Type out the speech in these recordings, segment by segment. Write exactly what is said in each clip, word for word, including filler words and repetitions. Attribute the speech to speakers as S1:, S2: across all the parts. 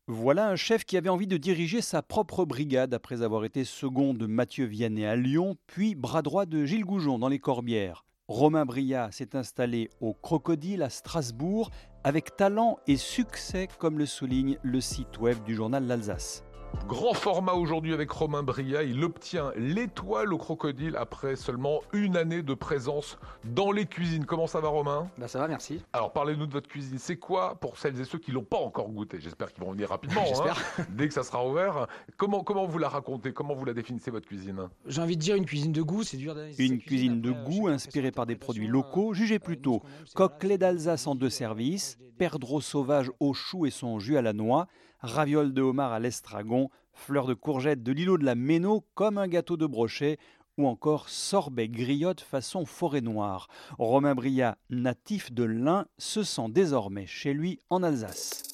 S1: Voilà un chef qui avait envie de diriger sa propre brigade après avoir été second de Mathieu Vianney à Lyon, puis bras droit de Gilles Goujon dans les Corbières. Romain Brillat s'est installé au Crocodile à Strasbourg avec talent et succès, comme le souligne le site web du journal L'Alsace.
S2: Grand format aujourd'hui avec Romain Brillat, il obtient l'étoile au Crocodile après seulement une année de présence dans les cuisines. Comment ça va Romain ?
S3: Bah ça va, merci.
S2: Alors parlez-nous de votre cuisine, c'est quoi pour celles et ceux qui ne l'ont pas encore goûté ? J'espère qu'ils vont venir rapidement,
S3: J'espère.
S2: hein, dès que ça sera ouvert. Comment, comment vous la racontez ? Comment vous la définissez votre cuisine ?
S3: J'ai envie de dire une cuisine de goût, c'est dur d'analyser
S1: Une
S3: sa
S1: cuisine de
S3: après,
S1: goût
S3: chacun fait
S1: inspirée
S3: son
S1: par des produits
S3: interprétation,
S1: locaux, jugez
S3: euh,
S1: plutôt
S3: nous, ce qu'on aime, c'est
S1: coquelets
S3: voilà,
S1: d'Alsace en deux
S3: c'est, euh,
S1: services,
S3: des- des-
S1: perdreaux sauvages au chou et son jus à la noix, ravioles de homard à l'estragon, fleurs de courgettes de l'îlot de la Méno comme un gâteau de brochet ou encore sorbet griotte façon forêt noire. Romain Brillat, natif de l'Ain, se sent désormais chez lui en Alsace.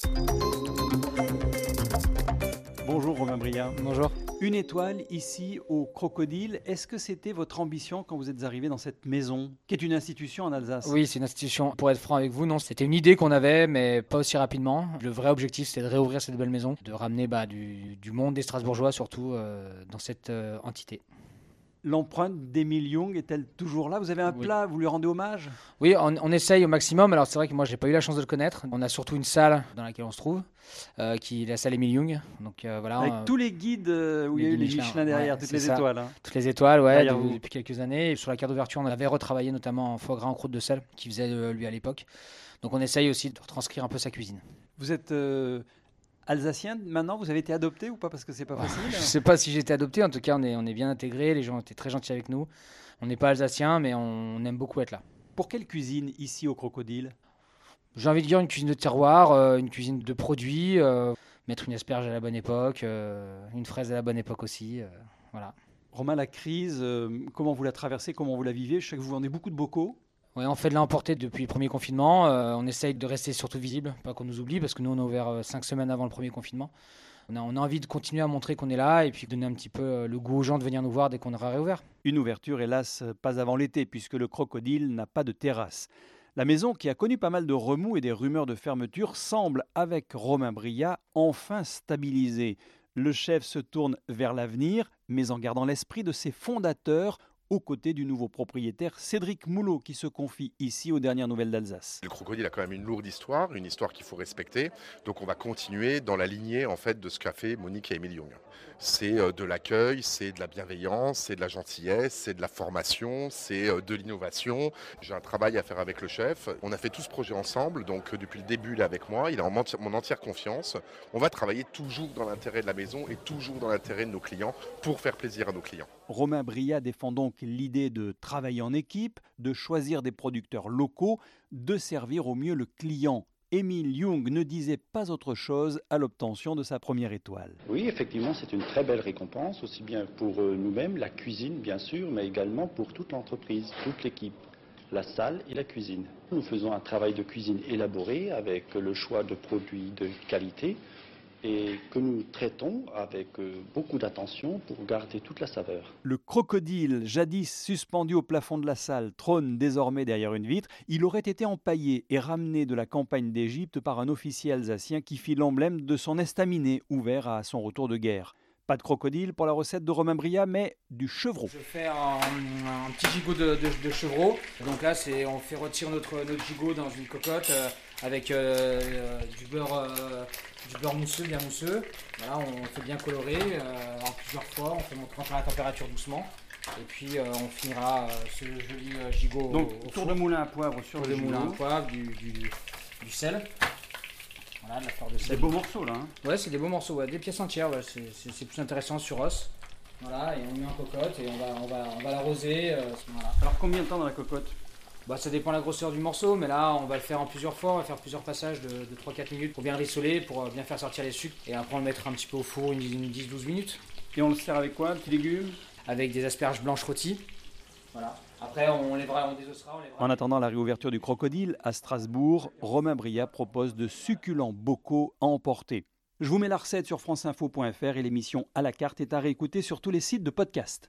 S1: Bonjour Romain Brillat.
S3: Bonjour.
S1: Une étoile ici au Crocodile. Est-ce que c'était votre ambition quand vous êtes arrivé dans cette maison, qui est une institution en Alsace ?
S3: Oui, c'est une institution. Pour être franc avec vous, non, c'était une idée qu'on avait, mais pas aussi rapidement. Le vrai objectif, c'était de réouvrir cette belle maison, de ramener bah, du, du monde des Strasbourgeois surtout euh, dans cette euh, entité.
S1: L'empreinte d'Émile Young est-elle toujours là ? Vous avez un
S3: Oui.
S1: plat, vous lui rendez hommage ?
S3: Oui, on, on essaye au maximum. Alors c'est vrai que moi, j'ai pas eu la chance de le connaître. On a surtout une salle dans laquelle on se trouve, euh, qui est la salle Émile Young. Donc euh, voilà.
S1: Avec
S3: euh,
S1: tous les guides euh, où
S3: les
S1: il y a eu
S3: guides
S1: les
S3: Michelin,
S1: Michelin derrière,
S3: ouais,
S1: toutes
S3: c'est
S1: les
S3: ça.
S1: étoiles. hein.
S3: Toutes les étoiles, ouais,
S1: Derrière
S3: de-
S1: vous.
S3: depuis quelques années. Et sur la carte d'ouverture, on avait retravaillé notamment en foie gras en croûte de sel, qui faisait euh, lui à l'époque. Donc on essaye aussi de retranscrire un peu sa cuisine.
S1: Vous êtes euh, alsacien maintenant ? Vous avez été adopté ou pas ? Parce que c'est pas facile.
S3: Je sais pas si j'ai été adopté, en tout cas on est, on est bien intégrés, les gens étaient très gentils avec nous. On n'est pas alsaciens, mais on aime beaucoup être là.
S1: Pour quelle cuisine ici au Crocodile ?
S3: J'ai envie de dire une cuisine de terroir, euh, une cuisine de produits, euh, mettre une asperge à la bonne époque, euh, une fraise à la bonne époque aussi. euh, voilà.
S1: Romain, la crise, euh, comment vous la traversez ? Comment vous la vivez ? Je sais que vous vendez beaucoup de bocaux.
S3: Ouais, on fait de l'emporter depuis le premier confinement. euh, on essaye de rester surtout visible, pas qu'on nous oublie, parce que nous on a ouvert euh, cinq semaines avant le premier confinement. On a, on a envie de continuer à montrer qu'on est là et puis donner un petit peu euh, le goût aux gens de venir nous voir dès qu'on aura réouvert.
S1: Une ouverture, hélas, pas avant l'été, puisque le Crocodile n'a pas de terrasse. La maison, qui a connu pas mal de remous et des rumeurs de fermeture, semble, avec Romain Brillat, enfin stabilisée. Le chef se tourne vers l'avenir, mais en gardant l'esprit de ses fondateurs, aux côtés du nouveau propriétaire Cédric Moulot, qui se confie ici aux dernières nouvelles d'Alsace.
S4: Le Crocodile a quand même une lourde histoire, une histoire qu'il faut respecter. Donc on va continuer dans la lignée en fait de ce qu'a fait Monique et Émile Young. C'est euh, de l'accueil, c'est de la bienveillance, c'est de la gentillesse, c'est de la formation, c'est euh, de l'innovation. J'ai un travail à faire avec le chef. On a fait tout ce projet ensemble, donc euh, depuis le début il est avec moi, il a en menti- mon entière confiance. On va travailler toujours dans l'intérêt de la maison et toujours dans l'intérêt de nos clients pour faire plaisir à nos clients.
S1: Romain Brillat défend donc l'idée de travailler en équipe, de choisir des producteurs locaux, de servir au mieux le client. Émile Young ne disait pas autre chose à l'obtention de sa première étoile.
S5: Oui, effectivement, c'est une très belle récompense, aussi bien pour euh, nous-mêmes, la cuisine bien sûr, mais également pour toute l'entreprise, toute l'équipe, la salle et la cuisine. Nous faisons un travail de cuisine élaboré avec le choix de produits de qualité et que nous traitons avec euh, beaucoup d'attention pour garder toute la saveur.
S1: Le Crocodile, jadis suspendu au plafond de la salle, trône désormais derrière une vitre. Il aurait été empaillé et ramené de la campagne d'Égypte par un officier alsacien qui fit l'emblème de son estaminet ouvert à son retour de guerre. Pas de crocodile pour la recette de Romain Brillat, mais du chevreau.
S3: Je fais un, un petit gigot de, de, de chevreau. Donc là, c'est, on fait retirer notre, notre gigot dans une cocotte euh, avec euh, euh, du, beurre, euh, du beurre mousseux, bien mousseux. Voilà, on fait bien colorer euh, en plusieurs fois. On fait monter à la température doucement. Et puis euh, on finira euh, ce joli euh, gigot
S1: Donc,
S3: au, au
S1: tour
S3: four.
S1: de moulin à poivre sur
S3: Tour
S1: le
S3: de moulin à
S1: gigot.
S3: poivre, du, du, du sel. Voilà, de la fleur de
S1: Des
S3: sel.
S1: beaux morceaux là. hein.
S3: Ouais, c'est des beaux morceaux, ouais, des pièces entières, ouais, c'est, c'est, c'est plus intéressant sur os. Voilà, et on met en cocotte et on va, on va, on va l'arroser. euh, voilà.
S1: Alors combien de temps dans la cocotte ?
S3: Bah, ça dépend de la grosseur du morceau, mais là on va le faire en plusieurs fois, on va faire plusieurs passages de, de trois à quatre minutes pour bien le rissoler, pour euh, bien faire sortir les sucres. Et après on le mettra un petit peu au four, une, une dix à douze minutes,
S1: Et on le sert avec quoi ? Petits légumes ?
S3: avec des asperges blanches rôties. Voilà. Après on lèvera, on désossera, on lèvera.
S1: En attendant la réouverture du Crocodile à Strasbourg, Romain Brillat propose de succulents bocaux à emporter. Je vous mets la recette sur franceinfo point f r et l'émission à la carte est à réécouter sur tous les sites de podcast.